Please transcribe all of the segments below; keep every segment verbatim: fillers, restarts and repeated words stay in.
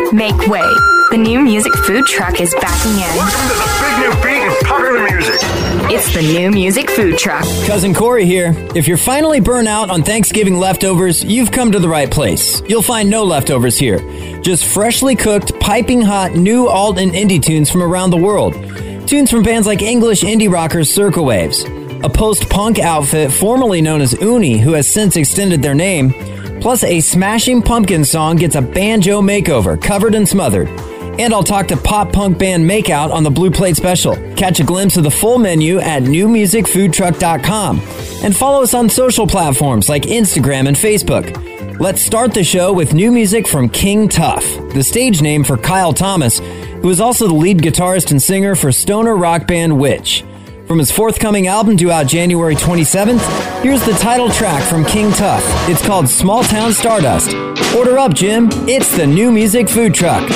Make way. The New Music Food Truck is backing in. Welcome to the big new beat and popular music. It's the New Music Food Truck. Cousin Corey here. If you're finally burnt out on Thanksgiving leftovers, you've come to the right place. You'll find no leftovers here. Just freshly cooked, piping hot, new alt and indie tunes from around the world. Tunes from bands like English indie rockers Circle Waves, a post-punk outfit formerly known as Uni, who has since extended their name, plus a Smashing Pumpkins song gets a banjo makeover, covered and smothered. And I'll talk to pop-punk band Makeout on the Blue Plate Special. Catch a glimpse of the full menu at new music food truck dot com. And follow us on social platforms like Instagram and Facebook. Let's start the show with new music from King Tuff, the stage name for Kyle Thomas, who is also the lead guitarist and singer for stoner rock band Witch. From his forthcoming album due out January twenty-seventh, here's the title track from King Tuff. It's called Small Town Stardust. Order up, Jim. It's the New Music Food Truck.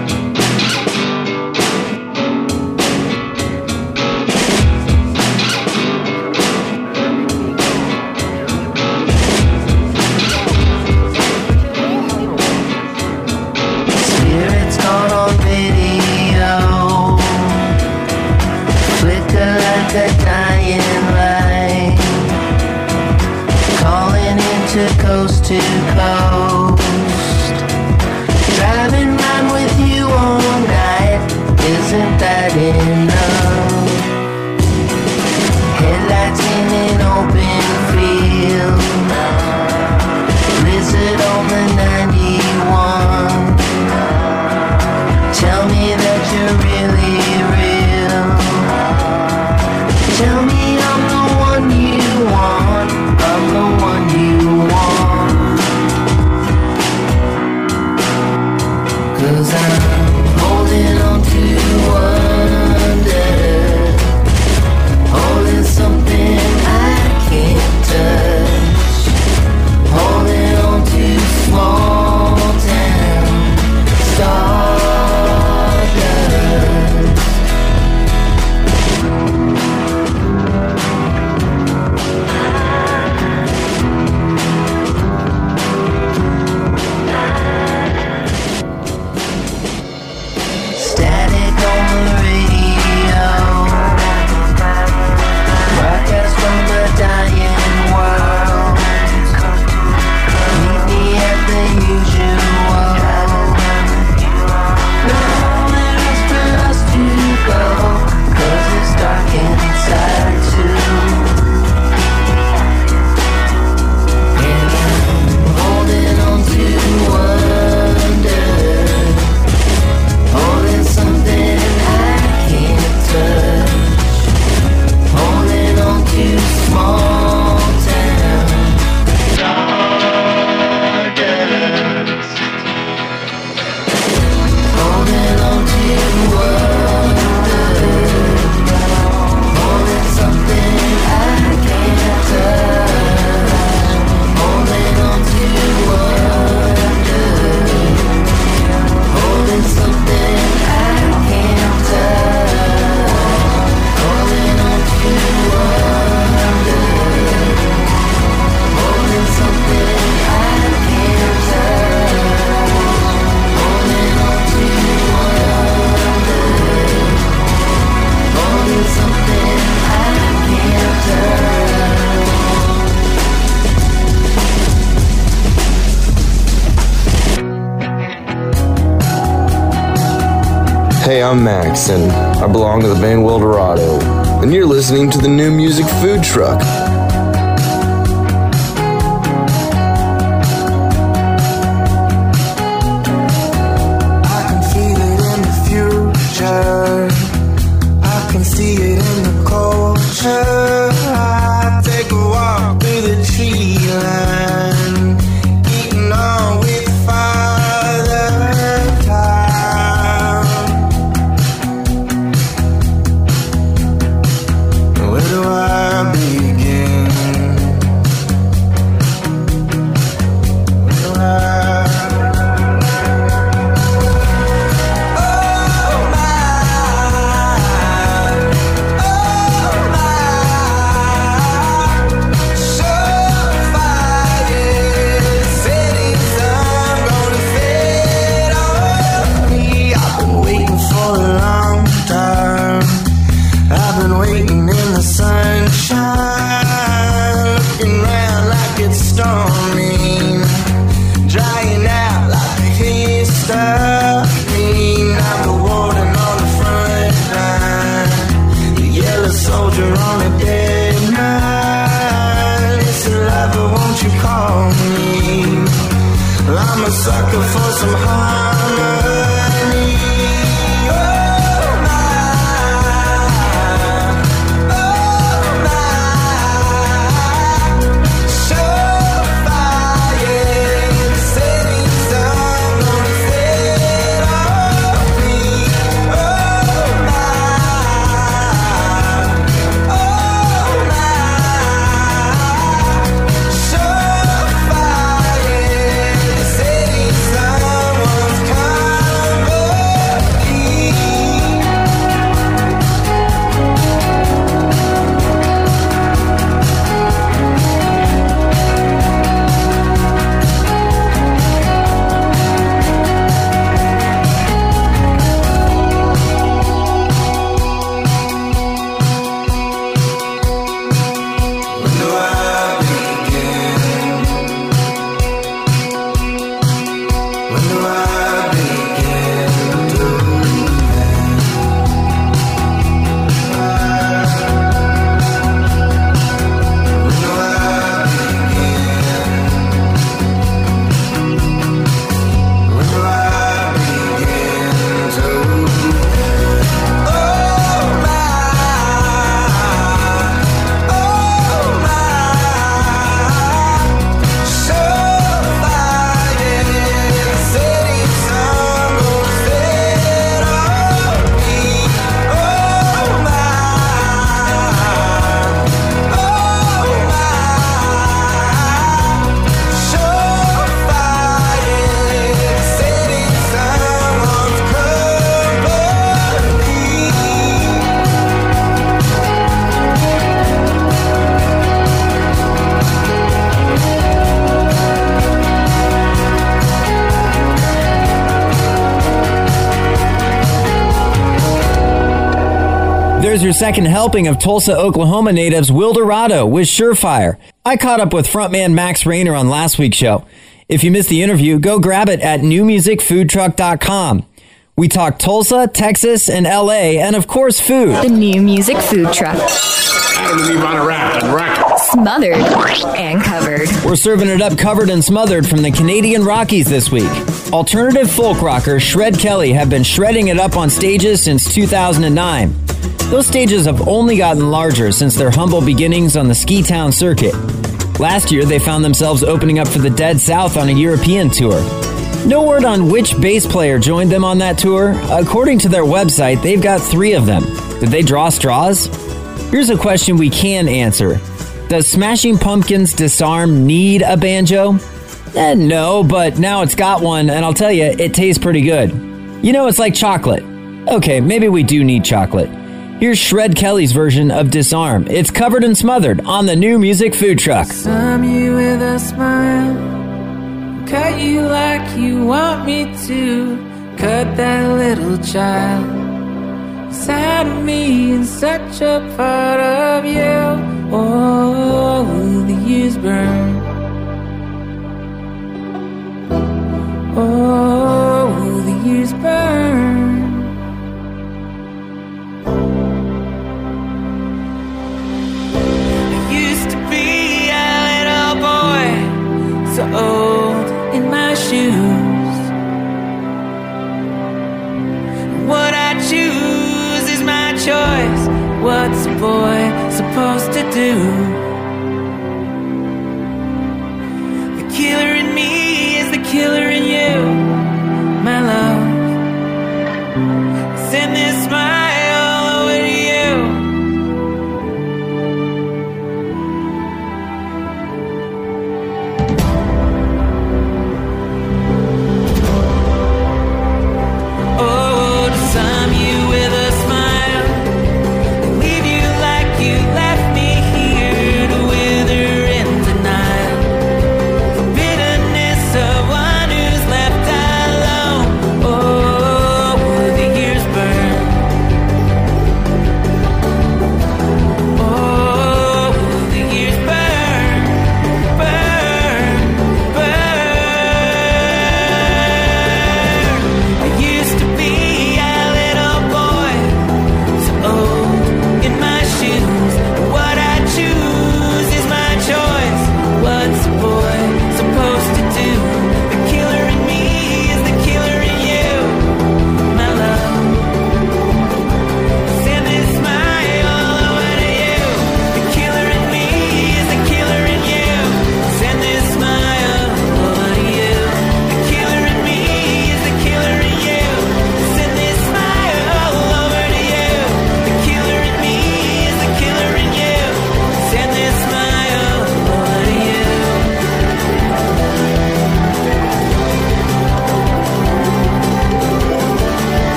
Coast to coast, driving around with you all night, isn't that enough? Headlights in an open field, blizzard on the ninety-one. Tell me that you're really real. Tell me I'm the one you want, I'm the one you want. Cause I'm holding on to wonder, holding something I can't touch, holding on to small town stardust. Hey, I'm Max, and I belong to the band Wildorado, and you're listening to the New Music Food Truck. I can feel it in the future, I can see it in the culture. I take a walk through the tree line, eating on with Father Time. Where do I begin? stop me. I'm the warden on the front line, the yellow soldier on a dead night. Listen, lover, won't you call me? I'm a sucker for some harmony. There's your second helping of Tulsa, Oklahoma natives Wilderado with Surefire. I caught up with frontman Max Rainer on last week's show. If you missed the interview, go grab it at new music food truck dot com. We talk Tulsa, Texas, and L A, and of course food. The New Music Food Truck. Adam and Eve on a raft and record. Smothered and covered. We're serving it up covered and smothered from the Canadian Rockies this week. Alternative folk rockers Shred Kelly have been shredding it up on stages since two thousand nine. Those stages have only gotten larger since their humble beginnings on the Ski Town circuit. Last year, they found themselves opening up for the Dead South on a European tour. No word on which bass player joined them on that tour. According to their website, they've got three of them. Did they draw straws? Here's a question we can answer. Does Smashing Pumpkins' Disarm need a banjo? Eh, no, but now it's got one, and I'll tell you, it tastes pretty good. You know, it's like chocolate. Okay, maybe we do need chocolate. Here's Shred Kelly's version of Disarm. It's covered and smothered on the New Music Food Truck. Disarm you with a smile, cut you like you want me to, cut that little child inside of me and such a part of you. Oh, the years burn. Oh, the years burn. So old in my shoes. What I choose is my choice. What's a boy supposed to do? The killer in me is the killer in you, my love. Send this smile over to you. With a smile, leave you like you left me here.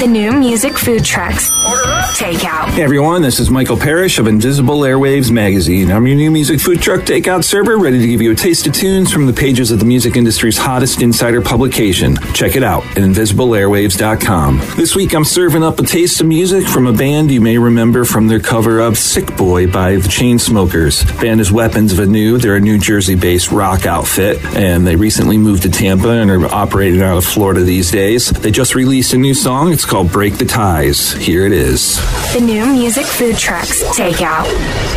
The new music food trucks. Takeout. Hey everyone, this is Michael Parrish of Invisible Airwaves Magazine. I'm your new music food truck takeout server, ready to give you a taste of tunes from the pages of the music industry's hottest insider publication. Check it out at invisible airwaves dot com. This week I'm serving up a taste of music from a band you may remember from their cover of Sick Boy by the Chainsmokers. The band is Weapons of Anew. They're a New Jersey-based rock outfit, and they recently moved to Tampa and are operating out of Florida these days. They just released a new song. It's called Break the Ties. Here it is. The new music food trucks. Takeout.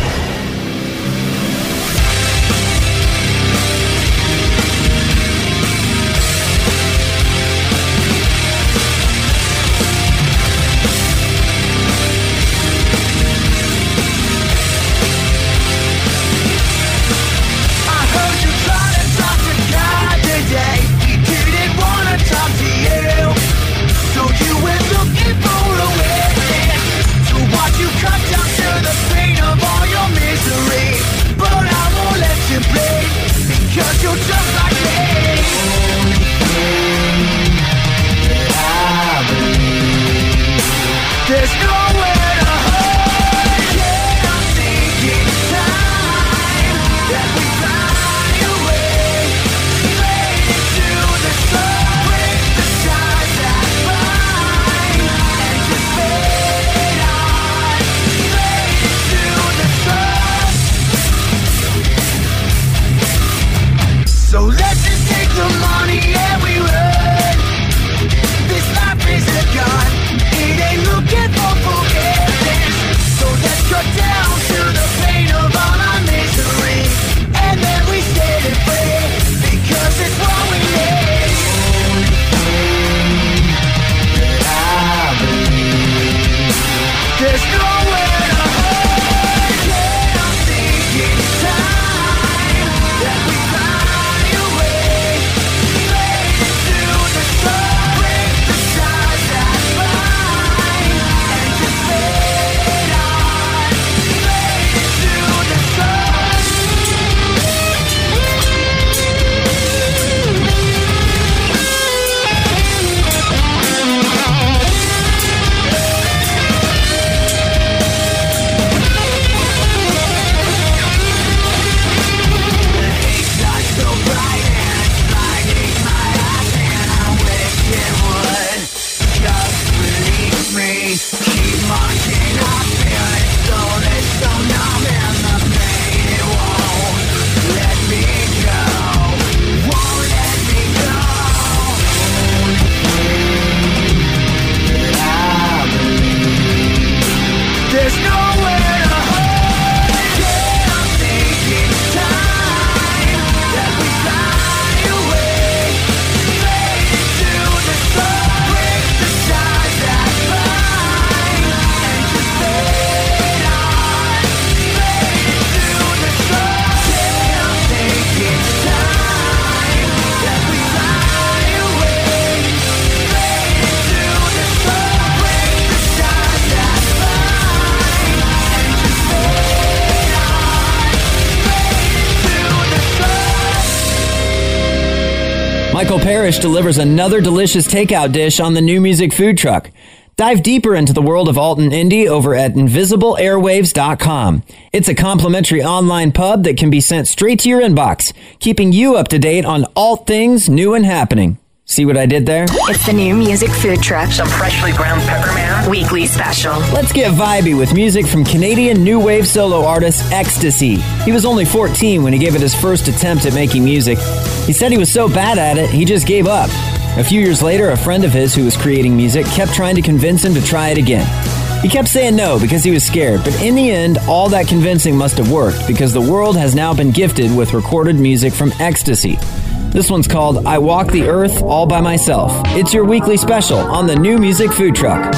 Michael Parrish delivers another delicious takeout dish on the new music food truck. Dive deeper into the world of alt and indie over at invisible airwaves dot com. It's a complimentary online pub that can be sent straight to your inbox, keeping you up to date on alt things new and happening. See what I did there? It's the new music food truck. Some freshly ground pepperman. Weekly special. Let's get vibey with music from Canadian new wave solo artist Ecstasy. He was only fourteen when he gave it his first attempt at making music. He said he was so bad at it, he just gave up. A few years later, a friend of his who was creating music kept trying to convince him to try it again. He kept saying no because he was scared, but in the end, all that convincing must have worked because the world has now been gifted with recorded music from Ecstasy. This one's called I Walk the Earth All By Myself. It's your weekly special on the new music food truck.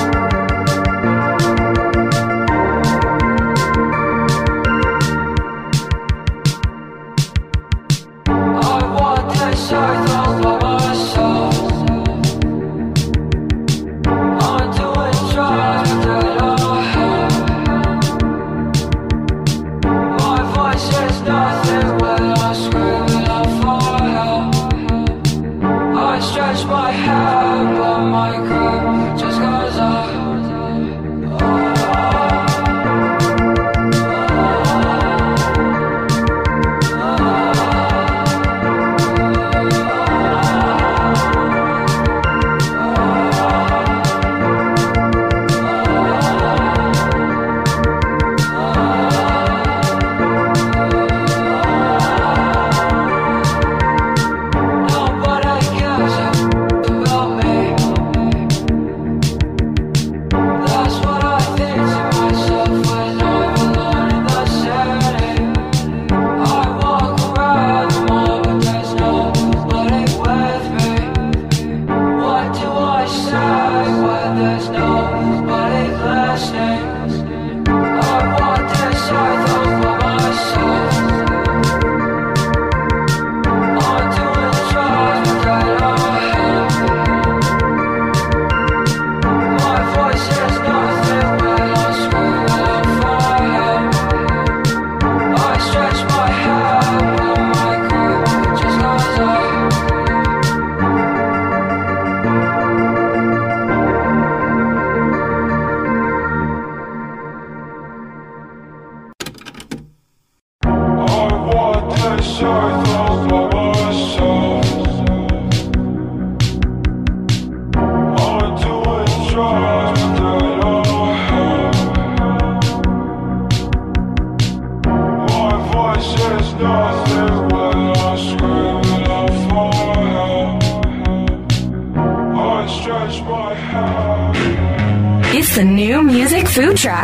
Stretch my hair, but my curve just goes up. It's the new music food truck.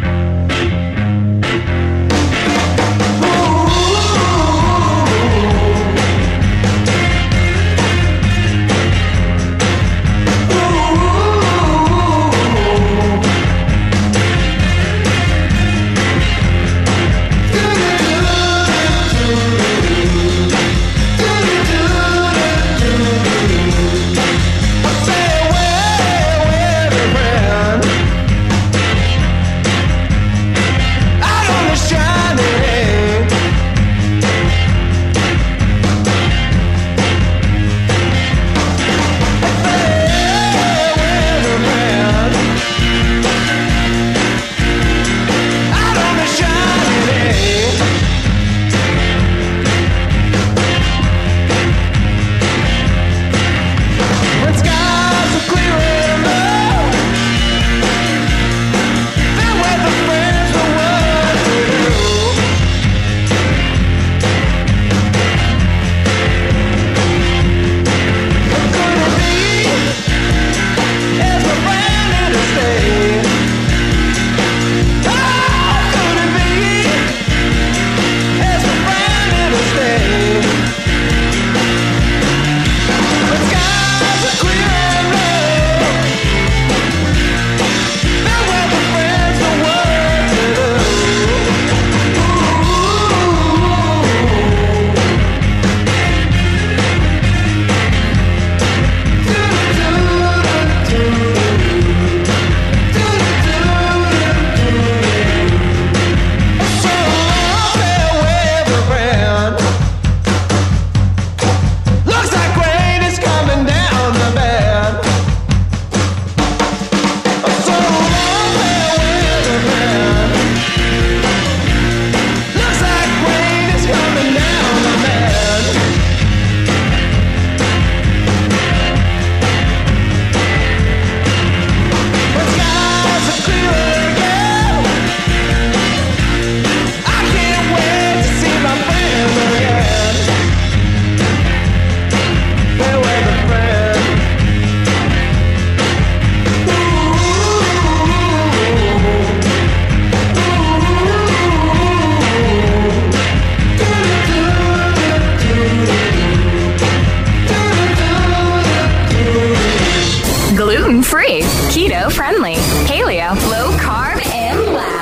Gluten-free, keto-friendly, paleo, low-carb, and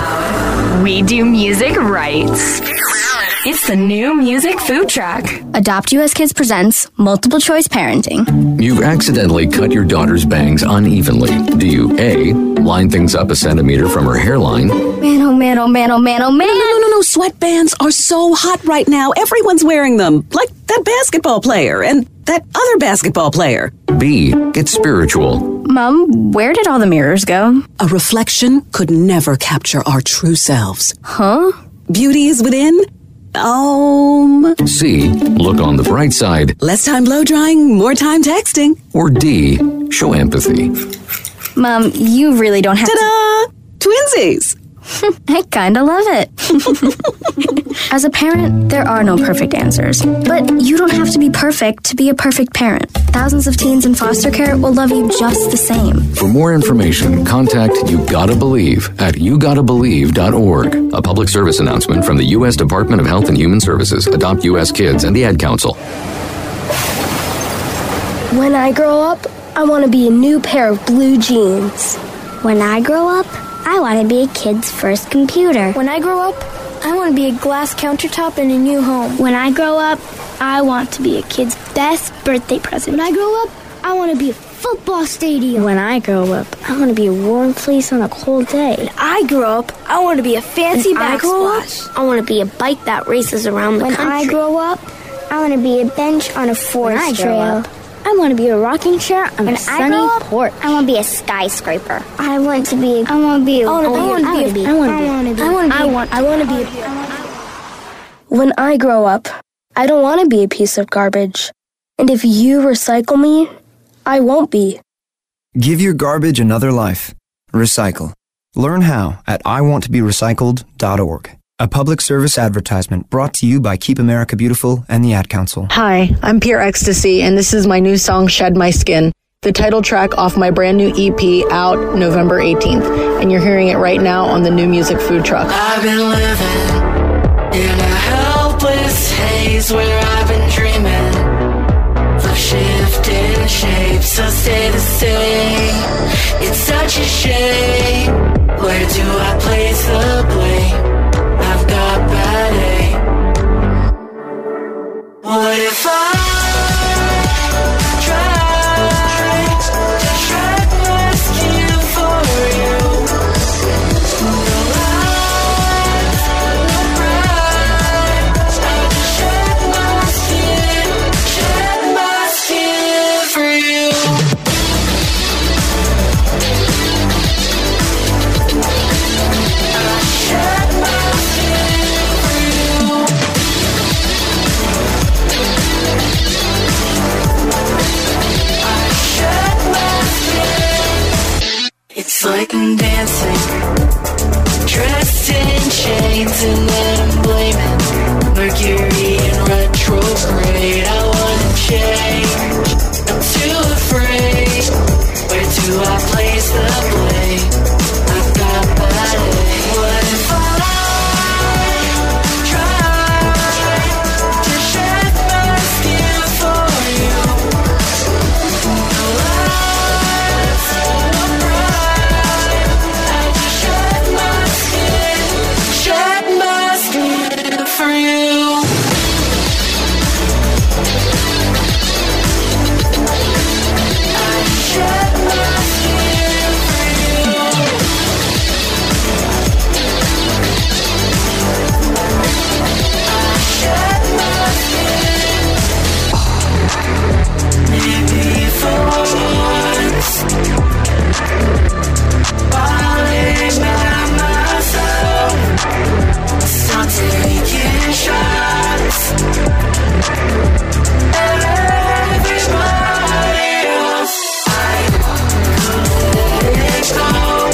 loud. We do music right. It's the new music food truck. Adopt U S Kids presents Multiple Choice Parenting. You've accidentally cut your daughter's bangs unevenly. Do you A, line things up a centimeter from her hairline? Man, oh man, oh man, oh man, oh man. No, no, no, no, sweatbands are so hot right now. Everyone's wearing them. Like that basketball player and that other basketball player. B, get spiritual. Mom, where did all the mirrors go? A reflection could never capture our true selves. Huh? Beauty is within. Um. C, look on the bright side. Less time blow drying, more time texting. Or D, show empathy. Mom, you really don't have Ta-da! to... Twinsies! I kinda love it. As a parent, there are no perfect answers. But you don't have to be perfect to be a perfect parent. Thousands of teens in foster care will love you just the same. For more information, contact You Gotta Believe at you gotta believe dot org. A public service announcement from the U S Department of Health and Human Services, Adopt U S Kids, and the Ad Council. When I grow up, I want to be a new pair of blue jeans. When I grow up, I want to be a kid's first computer. When I grow up, I want to be a glass countertop in a new home. When I grow up, I want to be a kid's best birthday present. When I grow up, I want to be a football stadium. When I grow up, I want to be a warm fleece on a cold day. When I grow up, I want to be a fancy when backsplash. I, I want to be a bike that races around the when country. When I grow up, I want to be a bench on a forest trail. Up, I want to be a rocking chair on when a sunny I up, porch. I want to be a skyscraper. I want to be. A, I want to be. A, I want to be. I want to be. I want to be. I want. I want to be. When I grow up, I don't want to be a piece of garbage. And if you recycle me, I won't be. Give your garbage another life. Recycle. Learn how at I want to be recycled dot org. A public service advertisement brought to you by Keep America Beautiful and the Ad Council. Hi, I'm Pure Ecstasy, and this is my new song, Shed My Skin. the title track off my brand new E P out November eighteenth. And you're hearing it right now on the New Music Food Truck. I've been living in a helpless haze where I've been dreaming of shifting shapes, so stay the same. It's such a shame. Where do I place the blame? I've got bad aim. What if I It's like I'm dancing, dressed in chains, and then I'm blaming Mercury in retrograde. I wanna change, I'm too afraid. Where do I place the blame? I've got bad aim. What if I try to shed my skin for you? No lies, no pride. I just shed my skin, shed my skin for you. I shed my skin for you. I shed my skin. Maybe for once I'll remind myself, stop taking shots at everybody else. I could let it go,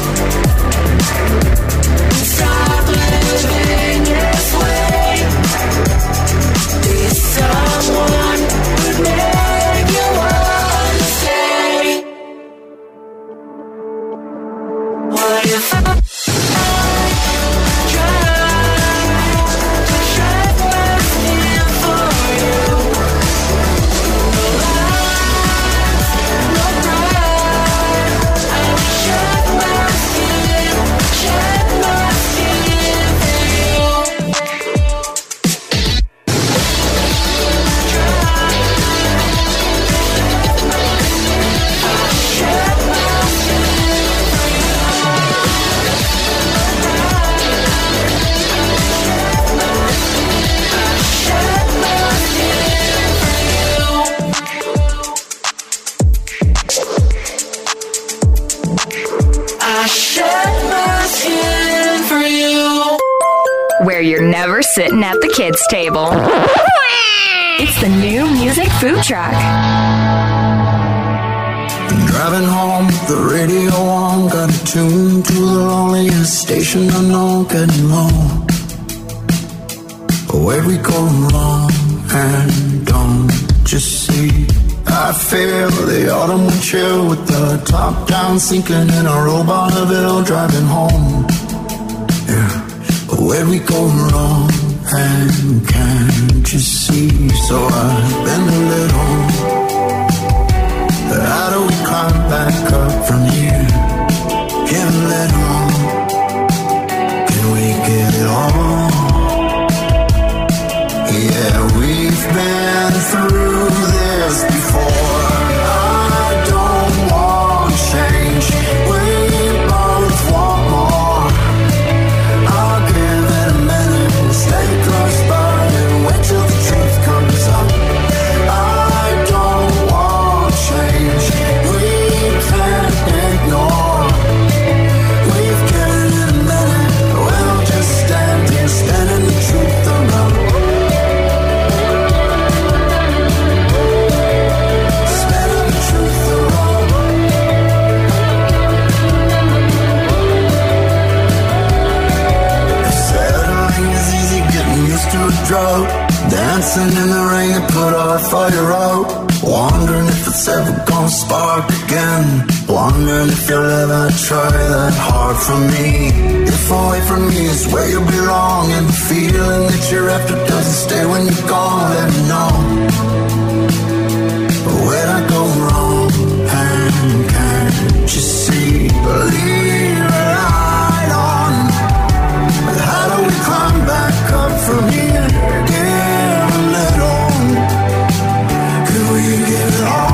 stop living this way. Be someone who'd make you wanna stay. What if I I shed my skin for you. Where you're never sitting at the kids' table. It's the New Music Food Truck. Driving home, the radio on, got it tuned to the loneliest station I know, getting low. Where we going wrong, and don't just see. I feel the autumn wind chill with the top down, sinking in a row Bonneville, driving home. Yeah, but where we going wrong, and can't you see? So I've been a little. How do we climb back up from here? Give a little. Can we get it on? Yeah, we've been through this before. I don't want change. We both want more. I'll give it a minute. Stay close by and wait till the truth comes up. I don't want change. We can't ignore. We've given it a minute. We'll just stand here, standing the truth around. Drought, dancing in the rain to put our fire out. Wondering if it's that's ever gonna spark again. Wondering if you'll ever try that hard for me. If away from me is where you belong, and the feeling that you're after doesn't stay when you're gone, let me know. But where'd I go wrong? And can't you see? Believe a light on. But how do we climb back up from here? Give a little. Could we get it on?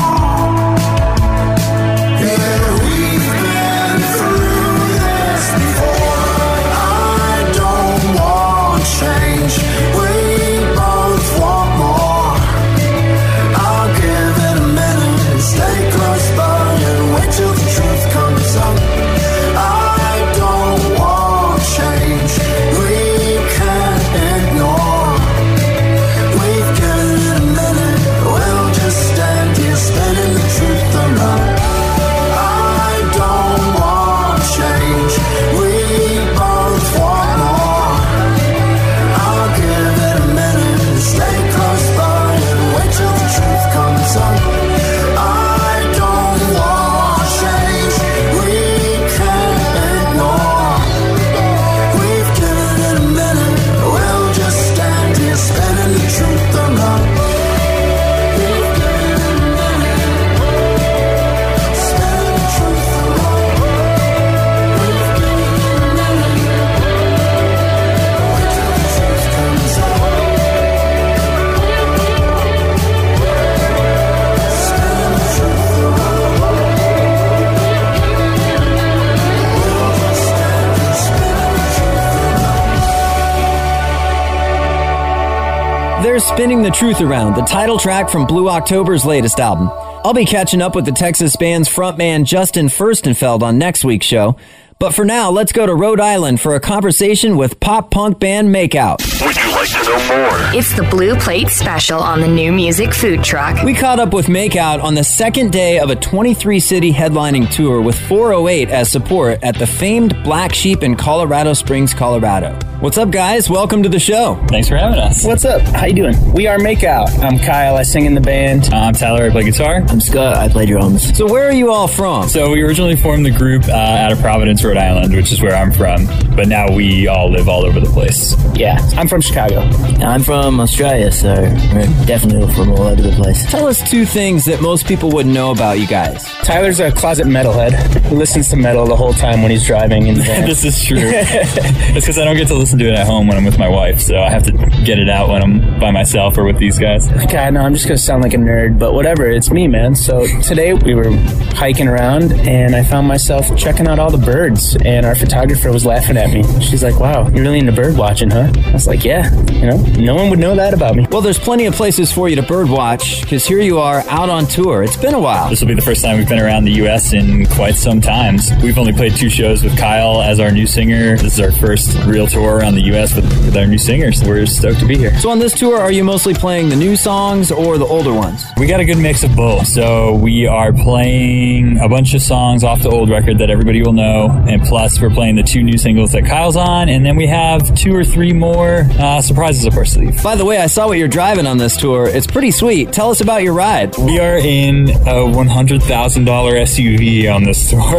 Yeah, we've been through this before. I don't want change. We both want more. I'll give it a minute. Stay close by and wait till the truth comes up. I don't want change. We can't ignore. We've given it a minute. We'll just stand here spinning the truth around. I don't want change. We both want more. I'll give it a minute. Stay close by and wait till the truth comes up. I don't want change. We can't ignore. We've given it a minute. We'll just stand here spinning the truth around. We've given it a minute. Spinning the truth around. We've given it a minute. Wait till the truth comes up. Spinning the truth around. We'll just stand here spinning the truth around. They're Spinning the Truth Around, the title track from Blue October's latest album. I'll be catching up with the Texas band's frontman Justin Furstenfeld on next week's show. But for now, let's go to Rhode Island for a conversation with pop-punk band Makeout. Would you like to know more? It's the Blue Plate Special on the New Music Food Truck. We caught up with Makeout on the second day of a twenty-three city headlining tour with four oh eight as support at the famed Black Sheep in Colorado Springs, Colorado. What's up, guys? Welcome to the show. Thanks for having us. What's up? How you doing? We are Makeout. I'm Kyle. I sing in the band. Uh, I'm Tyler. I play guitar. I'm Scott. I play drums. So where are you all from? So we originally formed the group uh, out of Providence, Rhode Island, which is where I'm from. But now we all live all over the place. Yeah. I'm from Chicago. I'm from Australia, so we're definitely from all over the place. Tell us two things that most people wouldn't know about you guys. Tyler's a closet metalhead. He listens to metal the whole time when he's driving in the van. This is true. It's because I don't get to listen to it at home when I'm with my wife, so I have to get it out when I'm by myself or with these guys. God, no, I'm just going to sound like a nerd, but whatever. It's me, man. So today we were hiking around, and I found myself checking out all the birds, and our photographer was laughing at me. She's like, wow, you're really into bird watching, huh? I was like, yeah, you know, no one would know that about me. Well, there's plenty of places for you to bird watch, because here you are out on tour. It's been a while. This will be the first time we've been around the U S in quite some times. We've only played two shows with Kyle as our new singer. This is our first real tour around the U S with, with our new singer, so we're stoked to be here. So on this tour, are you mostly playing the new songs or the older ones? We got a good mix of both. So we are playing a bunch of songs off the old record that everybody will know, and plus we're playing the two new singles that Kyle's on, and then we have two or three more uh, surprises up our sleeve. By the way, I saw what you're driving on this tour. It's pretty sweet. Tell us about your ride. We are in a one hundred thousand dollars S U V on this tour.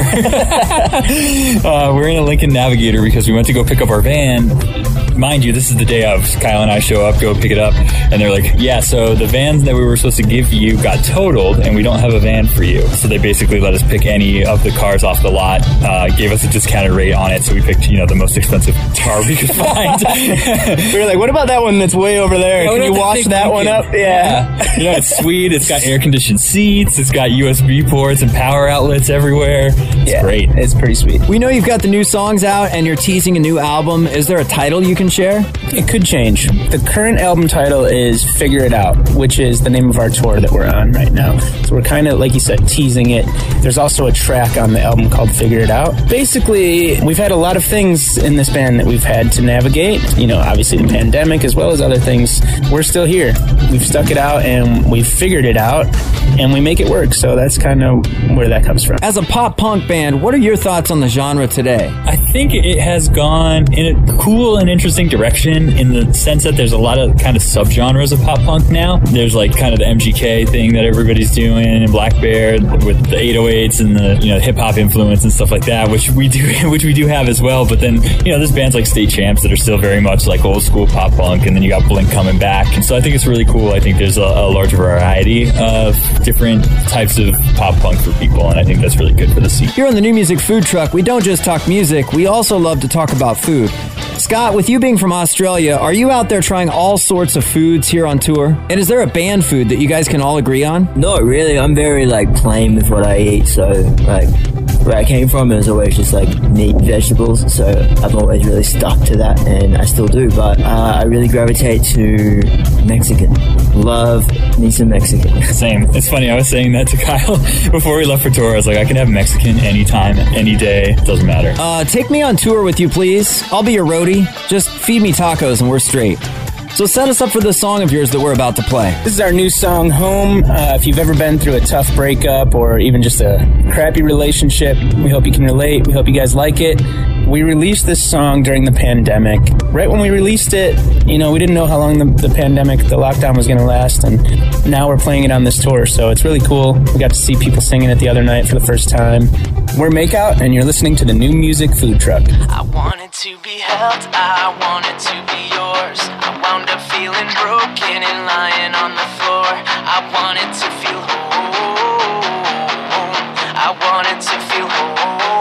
uh, we're in a Lincoln Navigator because we went to go pick up our van. Mind you, this is the day of. Kyle and I show up, go pick it up, and they're like, yeah, so the vans that we were supposed to give you got totaled, and we don't have a van for you. So they basically let us pick any of the cars off the lot, uh, gave us a discounted rate on it, so we picked, you know, the most expensive car we could find. We were like, what about that one that's way over there? Yeah, Can you wash that one up? Yeah. yeah. You know, it's sweet. It's got air-conditioned seats. It's got U S B ports and power outlets everywhere. It's yeah, great. It's pretty sweet. We know you've got the new songs out, and you're teasing a new album. Is there a title you can share? It could change. The current album title is Figure It Out, which is the name of our tour that we're on right now. So we're kind of, like you said, teasing it. There's also a track on the album called Figure It Out. Basically, basically, we've had a lot of things in this band that we've had to navigate. You know, obviously the pandemic as well as other things. We're still here. We've stuck it out and we've figured it out and we make it work. So that's kind of where that comes from. As a pop punk band, what are your thoughts on the genre today? I think it has gone in a cool and interesting direction in the sense that there's a lot of kind of subgenres of pop punk now. There's like kind of the M G K thing that everybody's doing and Black Bear with the eight oh eights and the, you know, hip hop influence and stuff like that, which we do, which we do have as well. But then, you know, there's bands like State Champs that are still very much like old school pop punk, and then you got Blink coming back. And so I think it's really cool. I think there's a, a large variety of different types of pop punk for people, and I think that's really good for the scene. Here on the New Music Food Truck, we don't just talk music, we also love to talk about food. Scott, with you being from Australia, are you out there trying all sorts of foods here on tour? And is there a band food that you guys can all agree on? Not really. I'm very, like, plain with what I eat, so, like, where I came from, it was always just, like, meat and vegetables, so I've always really stuck to that, and I still do, but uh, I really gravitate to Mexican. Love me some Mexican. Same. It's funny, I was saying that to Kyle before we left for tour. I was like, I can have Mexican anytime, any day, doesn't matter. Uh, take me on tour with you, please. I'll be your roadie. Just feed me tacos and we're straight. So set us up for this song of yours that we're about to play. This is our new song, Home. Uh, if you've ever been through a tough breakup or even just a crappy relationship, we hope you can relate. We hope you guys like it. We released this song during the pandemic. Right when we released it, you know, we didn't know how long the, the pandemic, the lockdown was going to last, and now we're playing it on this tour, so it's really cool. We got to see people singing it the other night for the first time. We're Makeout, and you're listening to the New Music Food Truck. I wanted to be held, I wanted to be yours. I wound up feeling broken and lying on the floor. I wanted to feel home. I wanted to feel home.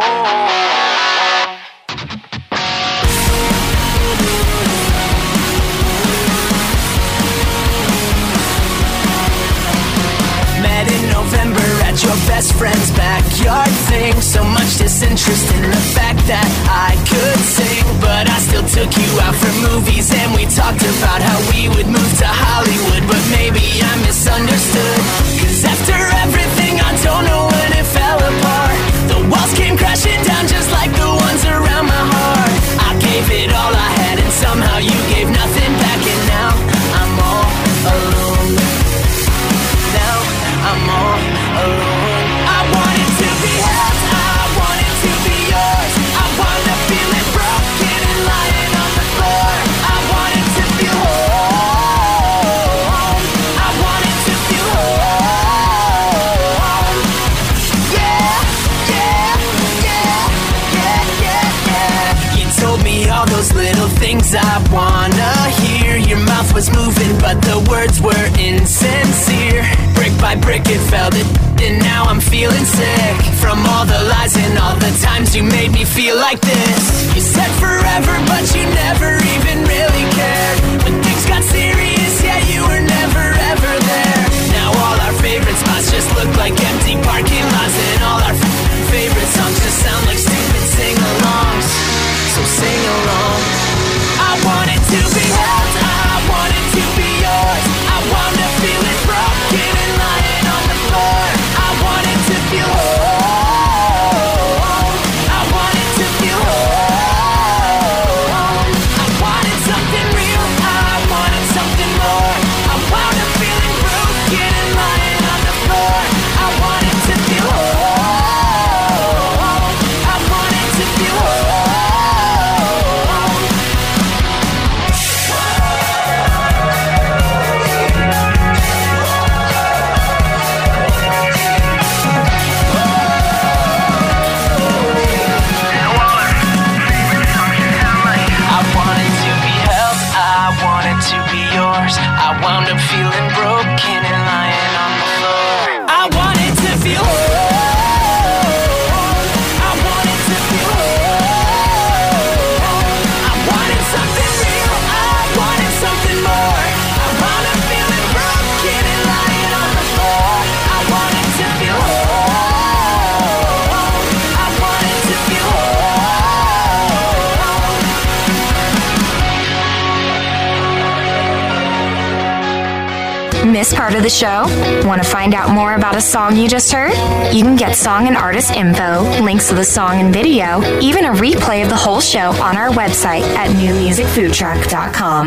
Met in November at your best friend's backyard thing. So much disinterest in the fact that I could sing, but I still took you out for movies and we talked about how we would move to Hollywood. But maybe I misunderstood, 'cause after everything I don't know when it fell apart. The walls came crashing down just like the ones around my heart. I gave it all I had and somehow you gave nothing back, and now I'm all alone. Now I'm all alone. I wanted to be held, I wanted to be yours. I wound up feeling broken and lying on the floor. I wanted to feel home. I wanted to feel home. Yeah, yeah, yeah, yeah, yeah, yeah. You told me all those little things I wanna hear. Your mouth was moving, but the words were insincere. Brick by brick it fell to, and now I'm feeling sick from all the lies and all the times you made me feel like this. You said forever, but you never even really cared. When things got serious, yeah, you were never ever there. Now all our favorite spots just look like empty parking lots, and all our f- favorite songs just sound like stupid sing-alongs. So sing along. I wanted to be held, I wanted to be yours. I wound up feeling broken and lying on the floor. I wanted to feel home. I wanted to feel home. I wanted something real, I wanted something this part of the show? Want to find out more about a song you just heard? You can get song and artist info, links to the song and video, even a replay of the whole show on our website at new music food truck dot com.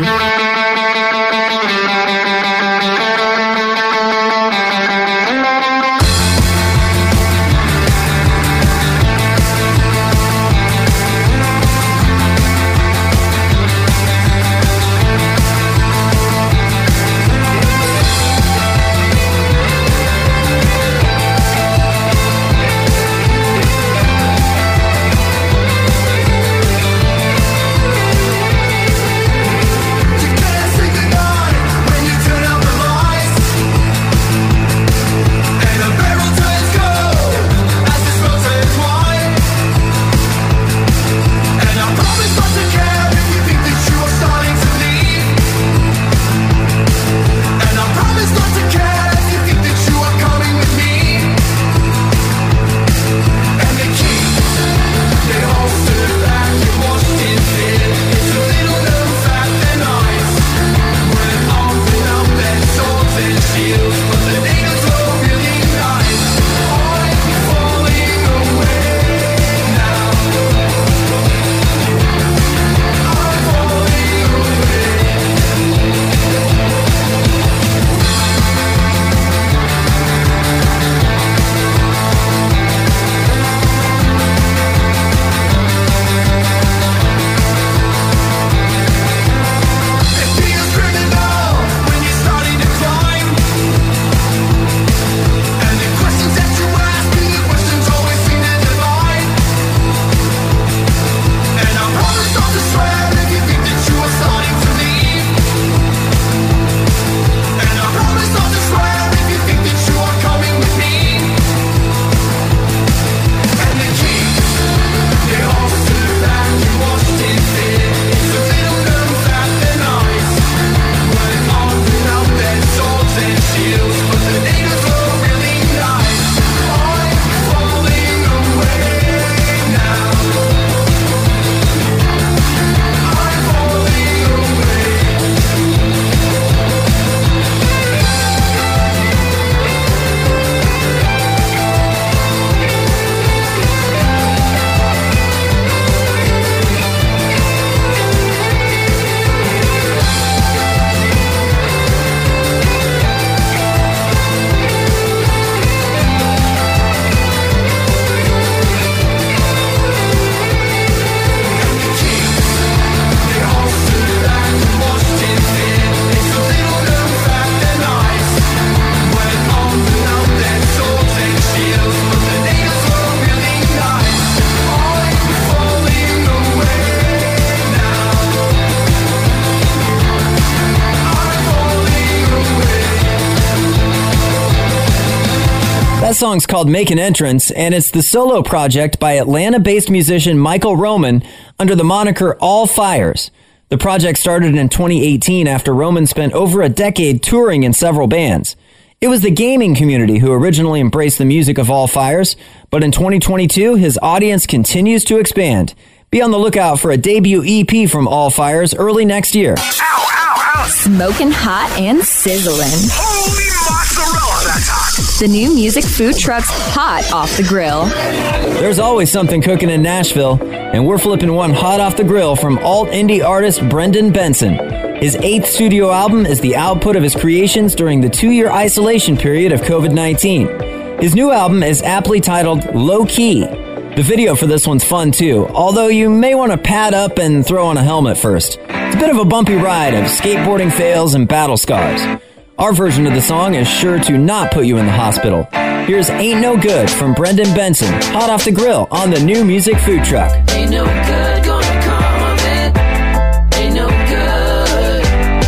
That song's called Make an Entrance, and it's the solo project by Atlanta-based musician Michael Roman under the moniker All Fires. The project started in twenty eighteen after Roman spent over a decade touring in several bands. It was the gaming community who originally embraced the music of All Fires, but in twenty twenty-two, his audience continues to expand. Be on the lookout for a debut E P from All Fires early next year. Ow, ow, ow! Smoking hot and sizzling. Holy mozzarella, that's hot! The new music food truck's hot off the grill. There's always something cooking in Nashville, and we're flipping one hot off the grill from alt-indie artist Brendan Benson. His eighth studio album is the output of his creations during the two-year isolation period of covid nineteen. His new album is aptly titled Low Key. The video for this one's fun too, although you may want to pad up and throw on a helmet first. It's a bit of a bumpy ride of skateboarding fails and battle scars. Our version of the song is sure to not put you in the hospital. Here's Ain't No Good from Brendan Benson, hot off the grill on the New Music Food Truck. Ain't no good gonna come of it. Ain't no good.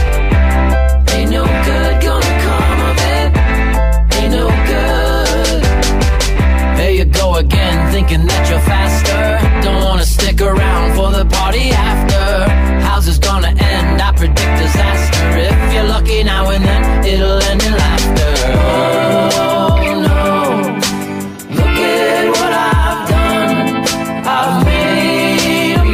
Ain't no good gonna come of it. Ain't no good. There you go again, thinking that you're faster. Don't wanna stick around for the party after. How's this gonna end? I predict disaster. If you're lucky now and then, it'll end in laughter. Oh no, look at what I've done. I've made a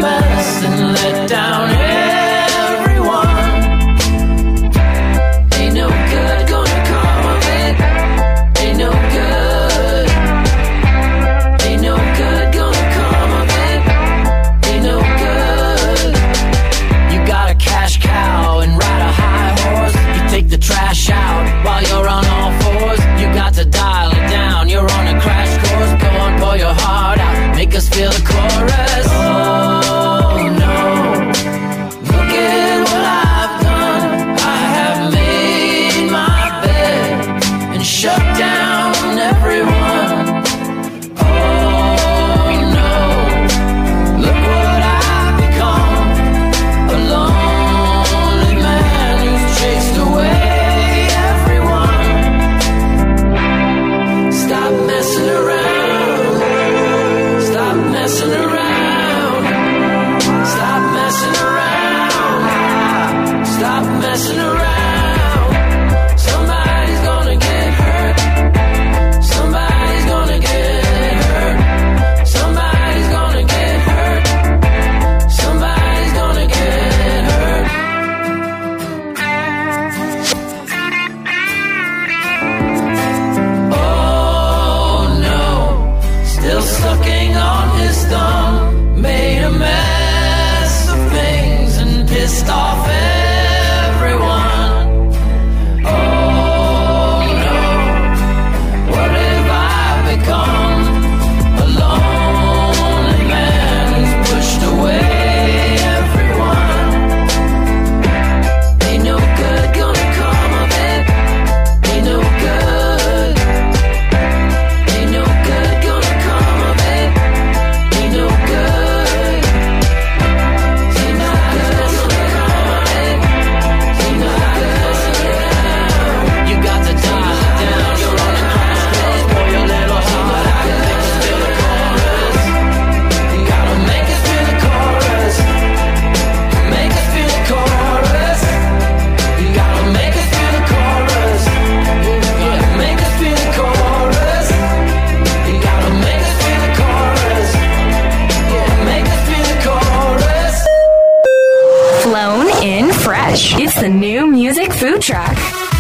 make us feel the chorus. Oh no, look at what I've done. I have made my bed and shut down everyone. Messing around, somebody's gonna get hurt. Somebody's gonna get hurt. Somebody's gonna get hurt. Somebody's gonna get hurt. Oh no, still sucking on his thumb. Made a mess of things and pissed off everyone. Oh no, what have I become? A lonely man who's pushed away everyone. Ain't no good gonna come of it. Ain't no good. Ain't no good gonna come of it. Ain't no good. Ain't no good gonna come of it. Ain't no good. You got to dial it down. You're on the crossroads. Pour your little heart out and make us feel the chorus. You gotta make us feel the chorus. Make us feel the chorus. You gotta make us feel the chorus. Yeah, make us feel the chorus. You gotta make us feel the chorus. Yeah, make us feel the chorus. Flown in fresh. It's the new music food truck.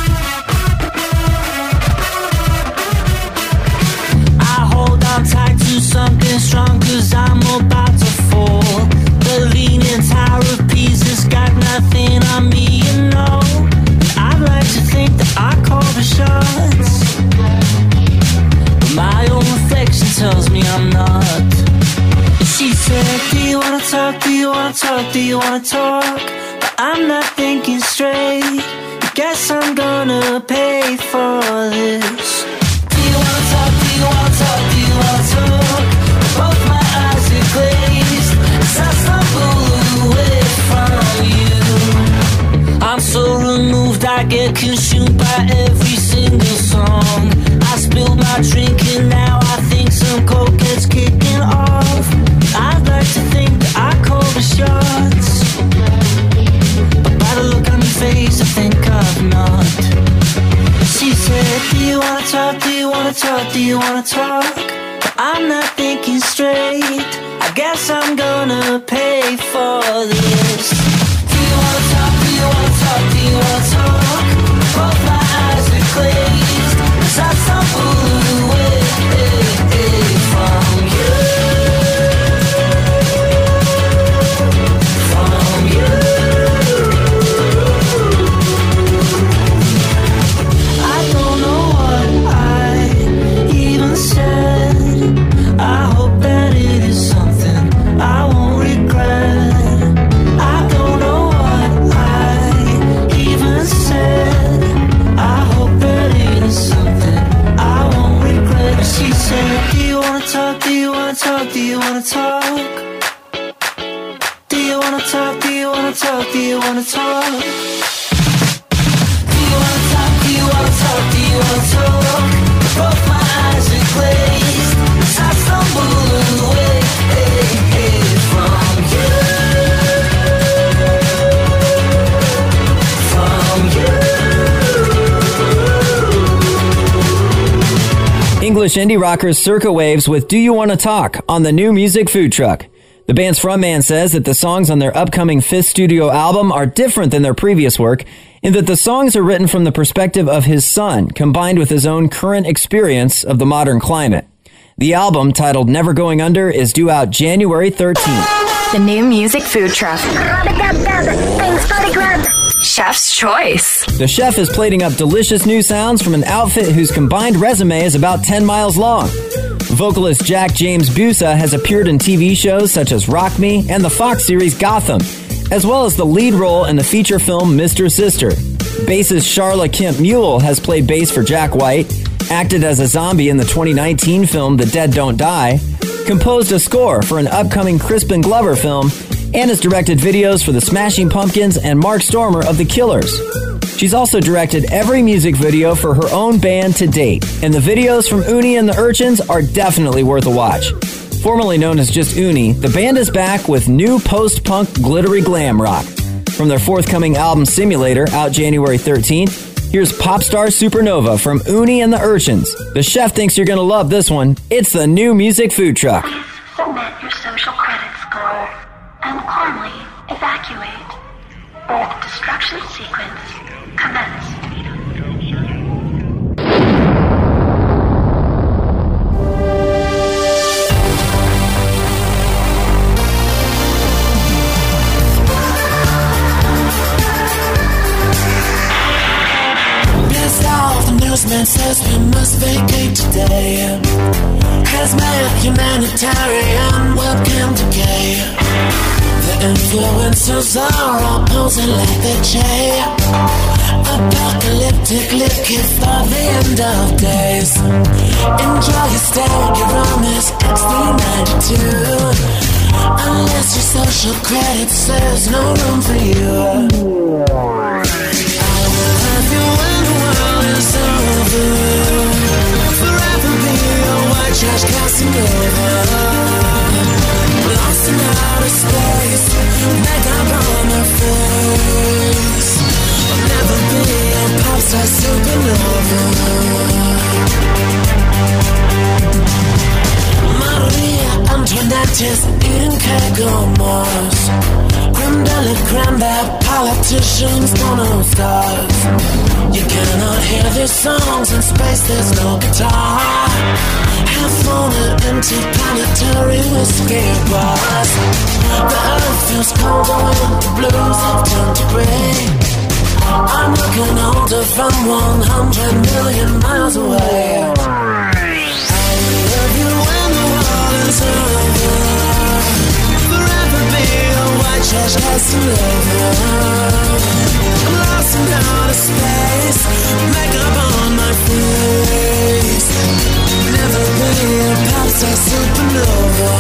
I hold on tight to something strong cause I'm about to fall. The leaning tower of Pisa's got nothing on me, you know. I'd like to think that I call the shots, but my own reflection tells me I'm not. And she said, do you wanna talk, do you wanna talk, do you wanna talk? But I'm not thinking straight. Guess I'm gonna pay for this. Do you wanna talk, do you wanna talk, do you wanna talk? Both my eyes are glazed as I stumble away from you. I'm so removed, I get consumed by every single song. I spilled my drink and now I think some coke is kicking off. I'd like to think that I call the shots, but by the look on your face I think I've not. She said, do you wanna talk, do you wanna talk, do you wanna talk? But I'm not thinking straight. I guess I'm gonna pay for this. Do you wanna talk, do you wanna talk, do you wanna talk? Both my eyes are glazed as I stumble away from you. From you. I don't know what I even said. I hope that it is something I won't regret. I don't know what I even said. I hope that it is something I won't regret. She said, do you wanna talk, do you wanna talk, do you wanna talk? Do you wanna talk, do you wanna talk, do you wanna talk? Do you wanna talk, do you wanna talk, do you wanna talk? Both my eyes are glazed as I stumble away from you. From you. English indie rockers Circa Waves with Do You Wanna Talk on the new music food truck. The band's frontman says that the songs on their upcoming fifth studio album are different than their previous work in that the songs are written from the perspective of his son, combined with his own current experience of the modern climate. The album, titled Never Going Under, is due out January thirteenth. The new music food truck. Chef's Choice. The chef is plating up delicious new sounds from an outfit whose combined resume is about ten miles long. Vocalist Jack James Busa has appeared in T V shows such as Rock Me and the Fox series Gotham, as well as the lead role in the feature film Mister Sister. Bassist Charla Kemp Mule has played bass for Jack White, acted as a zombie in the twenty nineteen film The Dead Don't Die, composed a score for an upcoming Crispin Glover film, and has directed videos for the Smashing Pumpkins and Mark Stormer of The Killers. She's also directed every music video for her own band to date, and the videos from Uni and the Urchins are definitely worth a watch. Formerly known as just Uni, the band is back with new post-punk glittery glam rock. From their forthcoming album Simulator, out January thirteenth, here's Popstar Supernova from Uni and the Urchins. The chef thinks you're going to love this one. It's the New Music Food Truck. Please submit your social credit score and calmly evacuate. Earth destruction sequence commenced. Newsman says we must vacate today. Hazmat humanitarian webcam decay. The influencers are all posing like the Che. Apocalyptic liquid for the end of days. Enjoy your stay, you're on this X three ninety-two. Unless your social credit says no room for you. I will have you when the world is over. Forever be a white trash Casanova. Lost in outer space, mega on my face. I'll never be a pop star supernova. Maria Antoinette's eating Kegomores. Creme de la creme, that politicians don't know stars. You cannot hear their songs in space, there's no guitar. Have flown at interplanetary whiskey bars. The earth feels colder when the blues have turned to grey. I'm looking older from one hundred million miles away. I love you when the world is over. Forever be a white trash Casanova. I'm lost in outer space, makeup on my face. Never be a pop star supernova.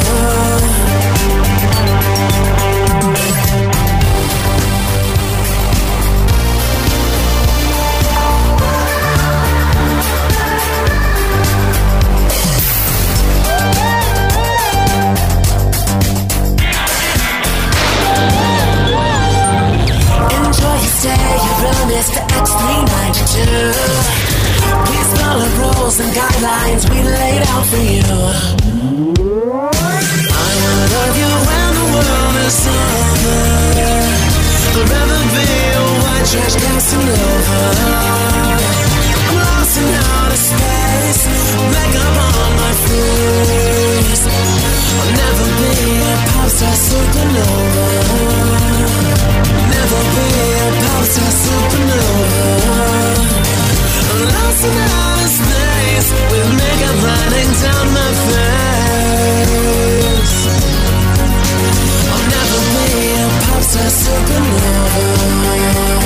It's the X three ninety-two. Please follow rules and guidelines we laid out for you. I will love you when the world is over. Forever be a white trash Casanova. I'm lost in outer space, makeup on my face. I'll never be a pop star supernova. Never be a pop star supernova. I'm lost in outer space with makeup running down my face. I'll never be a pop star supernova.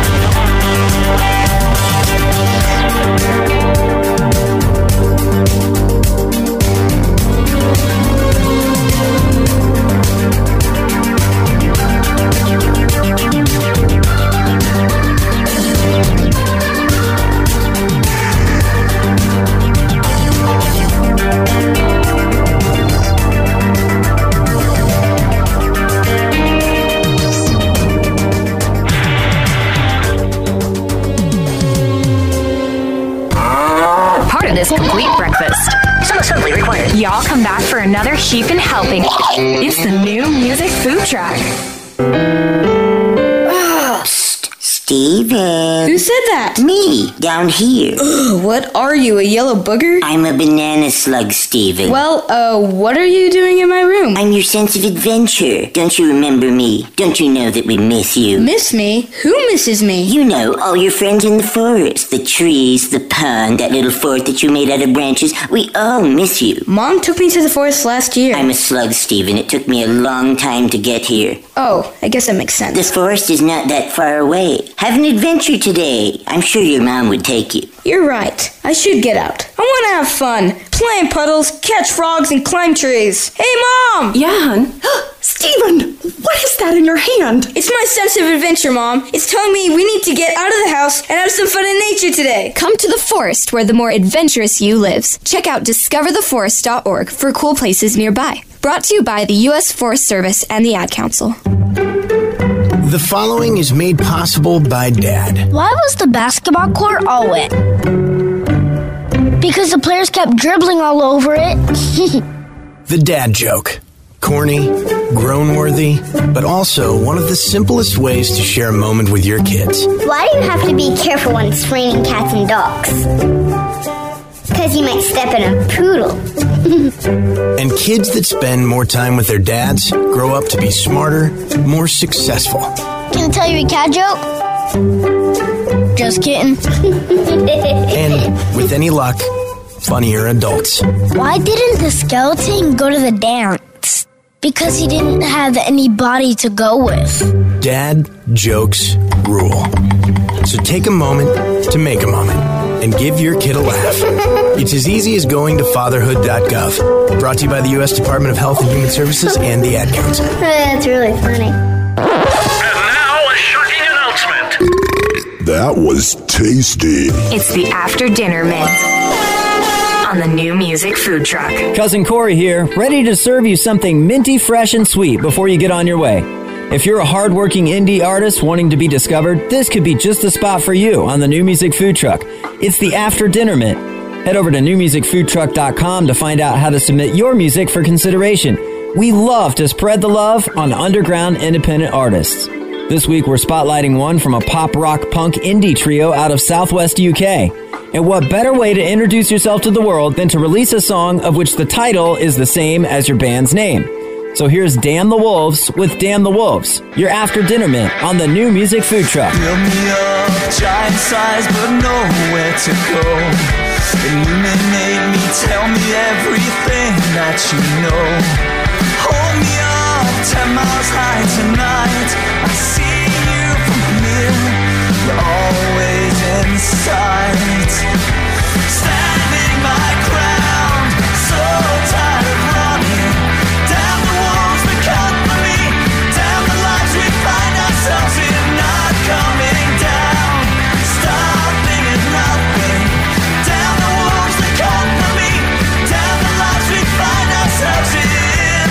This complete breakfast. Some assembly required. Y'all come back for another heaping helping. It's the New Music Food Truck. Psst, Steven. Who said that? Me, down here. Ugh, what are you, a yellow booger? I'm a banana slug, Steven. Well, uh, what are you doing in my room? I'm your sense of adventure. Don't you remember me? Don't you know that we miss you? Miss me? Who misses me? You know, all your friends in the forest. The trees, the pond, that little fort that you made out of branches. We all miss you. Mom took me to the forest last year. I'm a slug, Steven. It took me a long time to get here. Oh, I guess that makes sense. The forest is not that far away. Have an adventure today. I'm sure your mom would take you. You're right. I should get out. I want to have fun. Play in puddles, catch frogs, and climb trees. Hey, Mom! Yeah, hon? Steven, what is that in your hand? It's my sense of adventure, Mom. It's telling me we need to get out of the house and have some fun in nature today. Come to the forest where the more adventurous you lives. Check out discover the forest dot org for cool places nearby. Brought to you by the U S Forest Service and the Ad Council. The following is made possible by Dad. Why was the basketball court all wet? Because the players kept dribbling all over it. The dad joke. Corny, grown-worthy, but also one of the simplest ways to share a moment with your kids. Why do you have to be careful when it's raining cats and dogs? Because you might step in a poodle. And kids that spend more time with their dads grow up to be smarter, more successful. Can I tell you a cat joke? Just kidding. And with any luck, funnier adults. Why didn't the skeleton go to the dance? Because he didn't have any body to go with. Dad jokes rule. So take a moment to make a moment and give your kid a laugh. It's as easy as going to fatherhood dot gov. Brought to you by the U S Department of Health and Human Services and the Ad Council. That's really funny. And now, a shocking announcement. That was tasty. It's the After Dinner Mint on the New Music Food Truck. Cousin Corey here, ready to serve you something minty, fresh, and sweet before you get on your way. If you're a hardworking indie artist wanting to be discovered, this could be just the spot for you on the New Music Food Truck. It's the After Dinner Mint. Head over to new music food truck dot com to find out how to submit your music for consideration. We love to spread the love on underground independent artists. This week we're spotlighting one from a pop rock punk indie trio out of Southwest U K. And what better way to introduce yourself to the world than to release a song of which the title is the same as your band's name. So here's Damn the Wolves with Damn the Wolves, your After Dinner Mint on the New Music Food Truck. Build me up, giant size, but nowhere to go. Illuminate me, tell me everything that you know. Hold me up, ten miles high tonight. I see you from here, you're always in sight. Standing my ground, so tired of running. Damn the wolves that come for me. Damn the lives we find ourselves in, not coming down. Stopping at nothing. Damn the wolves that come for me. Damn the lives we find ourselves in.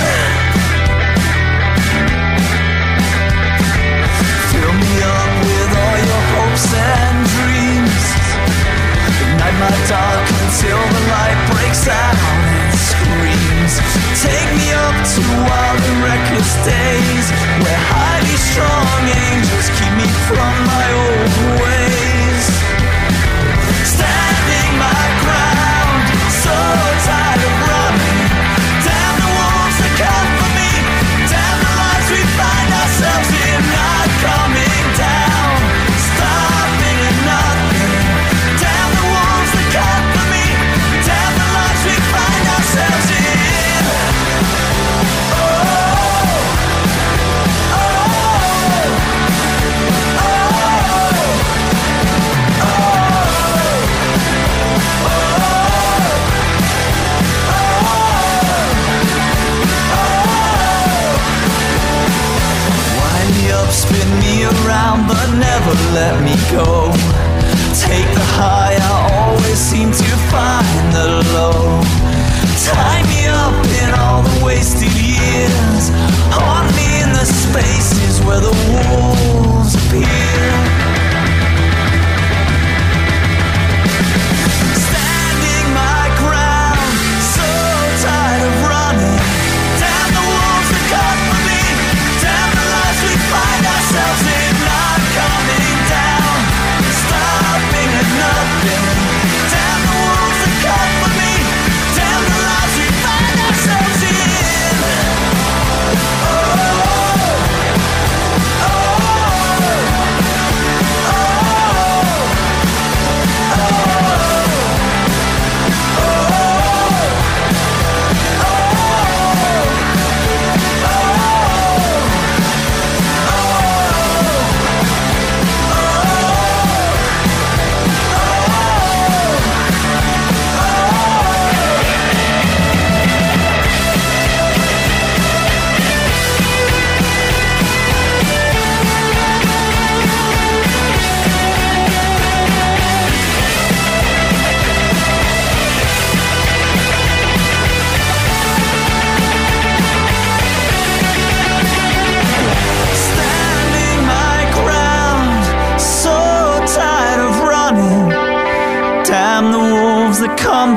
Fill me up with all your hopes and dreams. Ignite my dark until the light breaks out and screams. Take me up to wild and reckless days where highly strong angels keep me from my old ways. Standing my ground, so tired of running. Damn the wolves that come for me. Damn the lives we find ourselves in, not coming down. Stopping at nothing. Damn the wolves that come for me. Damn the lives we find ourselves in. Wind me up, spin me around, but never let me go. Take the high, I always seem to find the low. Tie me up in all the wasted years. Haunt me in the spaces where the wolves appear. Standing my ground, so tired of running. Damn the wolves that come for me. Damn the lives we find ourselves in, not coming down.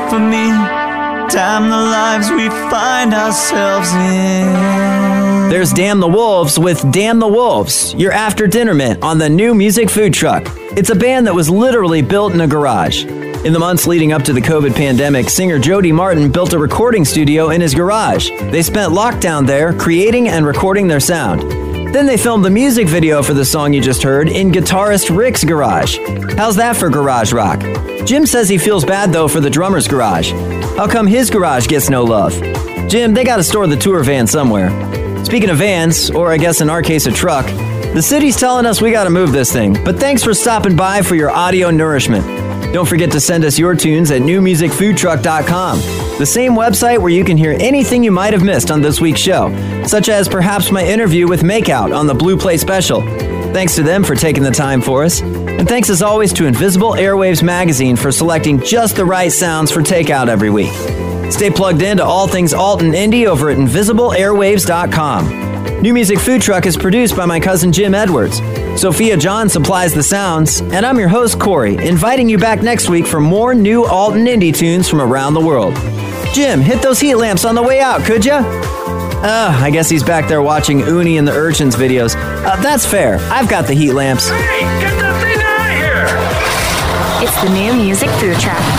for me. Damn the lives we find ourselves in. There's Damn the Wolves with Damn the Wolves, your after dinner mint on the New Music Food Truck. It's a band that was literally built in a garage. In the months leading up to the COVID pandemic, singer Jody Martin built a recording studio in his garage. They spent lockdown there, creating and recording their sound. Then they filmed the music video for the song you just heard in guitarist Rick's garage. How's that for garage rock? Jim says he feels bad though for the drummer's garage. How come his garage gets no love? Jim, they gotta store the tour van somewhere. Speaking of vans, or I guess in our case a truck, the city's telling us we gotta move this thing, but thanks for stopping by for your audio nourishment. Don't forget to send us your tunes at new music food truck dot com, the same website where you can hear anything you might have missed on this week's show, such as perhaps my interview with Makeout on the Blue Play Special. Thanks to them for taking the time for us. And thanks as always to Invisible Airwaves Magazine for selecting just the right sounds for takeout every week. Stay plugged in to all things alt and indie over at invisible airwaves dot com. New Music Food Truck is produced by my cousin Jim Edwards. Sophia John supplies the sounds, and I'm your host Corey, inviting you back next week for more new alt and indie tunes from around the world. Jim, hit those heat lamps on the way out, could ya? Uh, I guess he's back there watching Uni and the Urchins videos. Uh, that's fair. I've got the heat lamps. Hey, get that thing out of here! It's the New Music Food Truck.